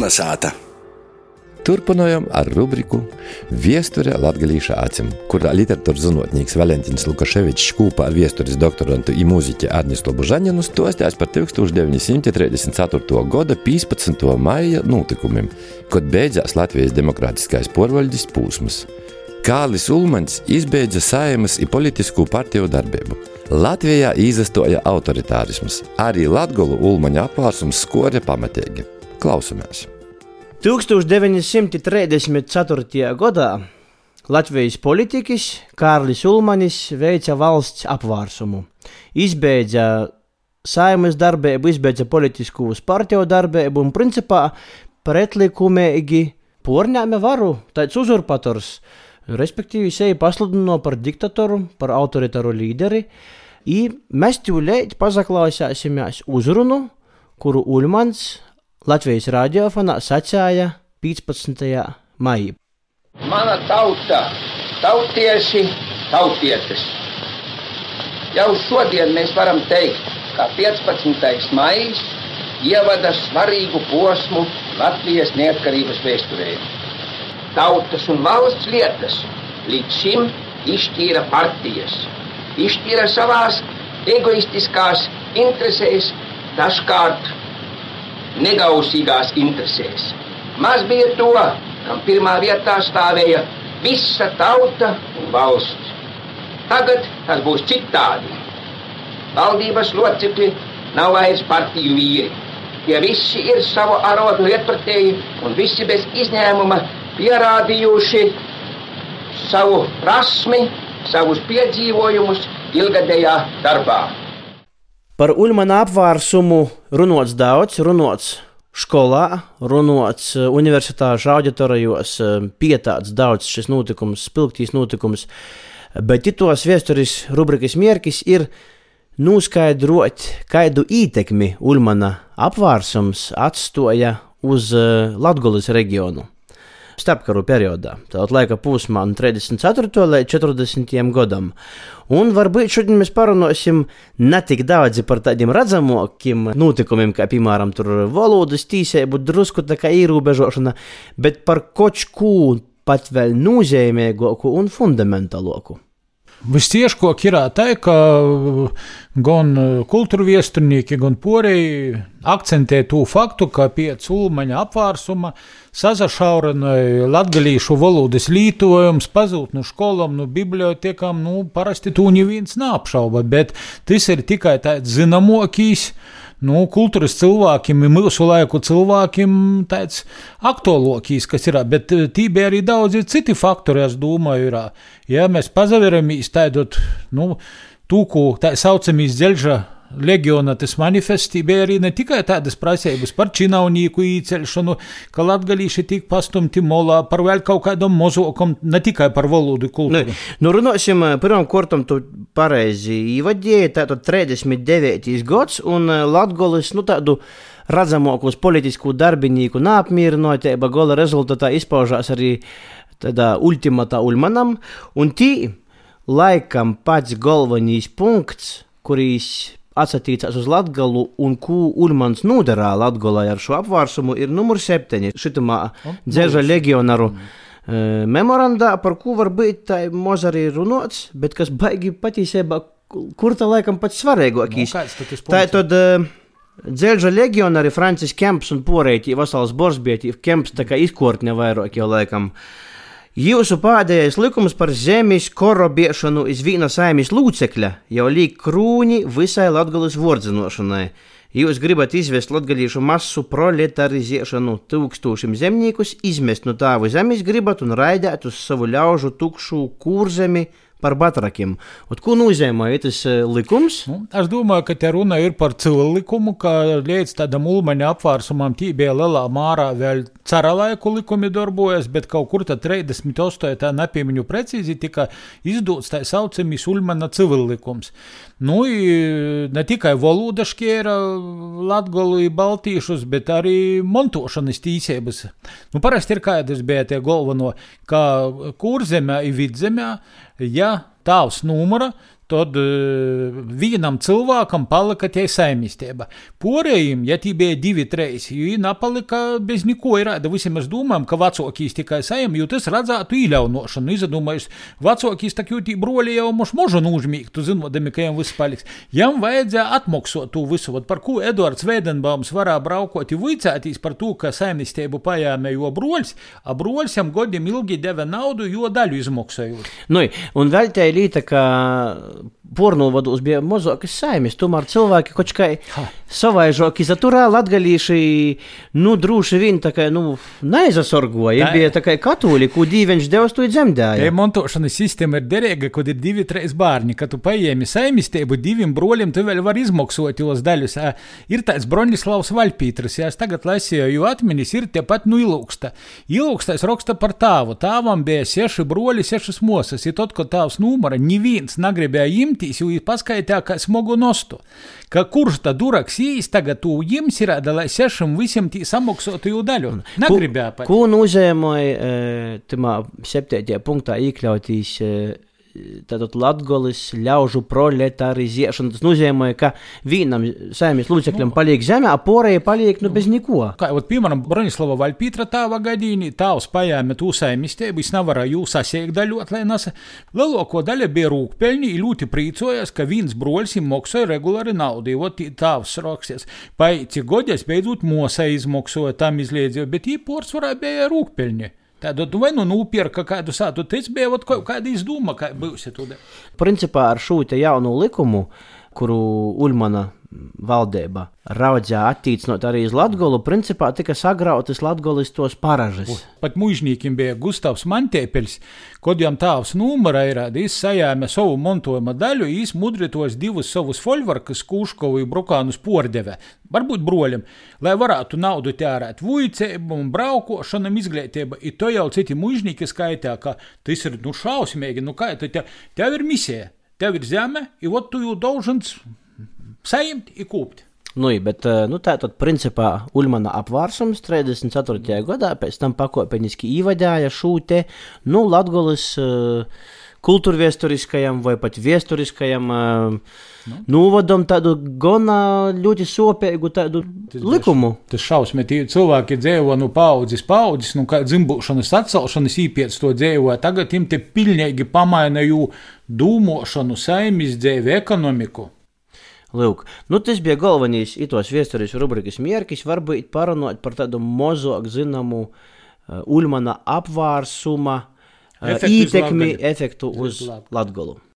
Kalnasāta. Turpinājām ar rubriku Viesture latgalīša acim, kurā literatūras zinotnīks Valentins Lukaševičs kopā ar viesturis doktorantu i mūziķi Arnis Lobužaņinu stostās par 1934. gada 15. maija notikumiem, kad beidzās Latvijas demokrātiskais porvaļdis pūsmas. Kārlis Ulmaņs izbeidza Saeimas i politisku partiju darbību. Latvijā izastoja autoritārisms. Arī Latgolu Ulmaņa apvārsums skore pamatīgi. Klausamies. 1934. gadā Latvijas politiķis Kārlis Ulmanis veica valsts apvārsumu. Izbeidza Saeimas darbību, izbeidza politisku partiju darbību un principā pretlikumīgi porņēma varu, tāds uzurpators, respektīvi sevi pasludino par diktatoru, par autoritāru līderi, i mēs tūlīt pazaklausāsimies uzrunu, kuru Ulmans Latvijas radiofonā sacēja 15. maijā. Mana tauta, tautieši, tautietes. Jau šodien mēs varam teikt, ka 15. maijs ievada svarīgu posmu Latvijas neatkarības vēsturē. Tautas un valsts lietas līdz šim izšķīra partijas, izšķīra savās egoistiskās interesēs, dažkārt negausīgās interesēs. Maz bija to, kam pirmā vietā stāvēja visa tauta un valsts. Tagad tas būs citādi. Valdības locekļi nav vairs partiju vīri. Tie visi ir savu arodu lietpratēji un visi bez izņēmuma pierādījuši savu prasmi, savus piedzīvojumus ilgadējā darbā. Par Ulmana apvārsumu runots daudz, runots skolā, runots universitāšu auditorijos, pietāts daudz šis notikums, spilgtīs notikums, bet itos viesturis rubrikas mierkis ir noskaidrot, kādu ietekmi Ulmana apvārsums atstoja uz Latgoles reģionu starpkaru periodā, tātad laika posmā no 34. līdz 40. gadam. Un varbūt šodien mēs parunāsim ne tik daudz par tādiem redzamākiem notikumiem, kā piemēram tur valodas tīsību, drusku tā kā ierobežošana, bet par kočku pat vēl nozīmīgāku un fundamentālāku. Vistieškāk ir tā, ka gan kultūra viesturnieki, gan porēji akcentē to faktu, ka pēc Ulmaņa apvārsuma sazašaurināja latgalīšu valodas lītojums, pazūt no školām, no bibliotekām, parasti to neviens neapšauba, bet tas ir tikai tāds zināmākais, kultūras cilvēkiem, mūsu laiku cilvēkiem tāds aktuālākais, kas ir, bet tī bija arī daudzi citi faktori, es domāju, ir. Ja mēs pazaveramies tādot, tūku tā saucamīs dzeļža legiona tas manifesti, bija arī ne tikai tādas prasības par činaunīku īceļšanu, ka latgalīši tik pastumti molā, par vēl kaut kādam mozokam, ne tikai par valodu kultūru. Runāsim pirmam kortam tu pareizi īvadēji, tātad 39. gads, un Latgoles, tādu redzamākos politisku darbinīku neapmierinotība gola rezultatā izpaužās arī tādā ultimatā Ulmanam, un tī laikam pats galvenīs punkts, kurīs atsatīcās uz Latgalu un ko Ulmans nodarā Latgolai ar šo apvārsumu, ir numur 7 šitamā dzeža legionaru memorandā, par ko var būt tā moz arī runots, bet kas baigi patīsībā, kur tā laikam pats svarīgākīs. Tā tad dzeža legionari Francis Kemps un porēķi Vasals Borsbieti, Kemps tā kā izkortņa vairāk jau laikam. Jūsu pēdējais likums par zemes korobiešanu iz vīna Saeimas lūcekļa jau liek krūni visai Latgoles vordzinošanai. Jūs gribat izvest latgalīšu masu proletarizēšanu, tūkstošiem zemniekus izmest no tāvu zemes gribat un raidēt uz savu ļaužu tukšu kūrzemi par batrakiem. Un ko nozīmē tas likums? Es domāju, ka te runa ir par civilikumu, ka līdz tādam Ulmaņa apvārsumam tī bija lielā mārā vēl cara laiku likumi darbojas, bet kaut kur tad 38. tā nepiemiņu precīzi tika izdots tā saucamies Ulmaņa civillikums. Ne tikai valoda šķēra Latgolu i baltīšus, bet arī montošanas tīsības. Parasti ir kādas bija tie galveno, ka Kurzemē i Vidzemē, ja tāvs numura, tad vienam cilvēkam palika tie saimistēba. Porējiem, ja tī bija 2-3, jo napalika bez neko irāda. Visiem mēs domājam, ka vecokīs tikai saim, jo tas redzētu īļaunošanu. Izdomājus, vecokīs tak jūtī broļi jau moš možu nūžmīgtu, zinodami, ka jām viss paliks. Jām vajadzēja atmoksot tū visu. Par ko Eduards Veidenbaums varā braukot i vicētīs par tū, ka saimistēbu pajāme jo broļs, a broļs jam godiem ilgi deva naudu, jo daļu izmoksojot. Nu, un vēl tā līta, ka pornovados bija mazākas saimis, tomēr cilvēki kaut kā savaižoki zaturā, latgalīši, drūši vien tā kā, neizasargoja, bija tā kā katūli, ko dīveņš devas to dzemdēja. Te montošanas sistēma ir derīga, kad ir 2-3 bārni, kad tu paēmi saimistēbu 2 broļiem, tu vēl var izmoksot jos daļus. Ir tāds Broņislavs Vaļpītrs, es tagad lasīju, jo atminis ir tepat Ilūksta. Ilūkstais raksta par tāvu. Tāvam bija 6 broļi, 6 mosas, i tad, kad tāvs numara, neviens nagribēja imtīs, jo ir paskaitā, kā smogu nostu. Ka kurš tā duraks jīs tagad tū jims ir, lai 6 visiem tī samoksotu jū daļu. Nagribēja pat. Ko nozīmēja tamā 7. punktā iekļautīs tātad Latgolis ļaužu proletarizēšana? Tas nozīmē, ka vienam saimnes lūdzekļam paliek zeme, a porēji paliek bez neko. Kā, piemēram, Broņislava Vaļpītra tāva gadīni, tāvs pajāme tū saimistēbu, es nevarēju jū sasiekt daļot, lai nasa. Lielāko daļa bija rūkpeļņi, i ļoti prīcojas, ka viens broļs im moksoja regulāri naudu, jo tāvs raksties. Paici godēs beidzot mosa izmoksoja, tam izliedzēja, bet īporsvarā bija rūkpeļņi. Tātad vai nūpierka kādu sātu, tas bija kāda izdoma, kā būsi tude. Principā ar šo te jaunu likumu, kuru Uļmana valdība raudzēja attīcinot arī iz Latgolu, principā tika sagrautas Latgolis tos paražas. Pat mužnīkim bija Gustavs Mantēpeļs, kod jām tāvs numara ir, jis sajāme savu montojuma daļu, jis mudritos 2 savus folvarkas, Kūškovu i Brukānus pordeve, varbūt broļiem, lai varētu naudu tērēt vuicēbam, braukošanam, izglītība, i to jau citi mužnīki skaitā, ka tas ir, šausmīgi, kā tev ir misija, tev ir zeme, i ot tu jū daužans sajimt i kūpt. Bet tātad principā Uļmana apvārsums 34. gadā pēc tam pakopeniski īvadāja šo te, Latgolis kultūrviesturiskajam vai pat viesturiskajam novadam tādu gana ļoti sopēgu tādu likumu. Tas šausmetīgi cilvēki dzēvo paudzes, kā dzimbūšanas atcelšanas īpiec to dzēvo, tagad im te pilnīgi pamaina jū dūmošanu, saimis dzēvi, ekonomiku. Lūk, tas bija galvenais itos viesturis rubrikas mierkis, varbūt parunāt par tādu mozok zinamu Uļmana apvārsuma ietekmi efektu uz Latgolu.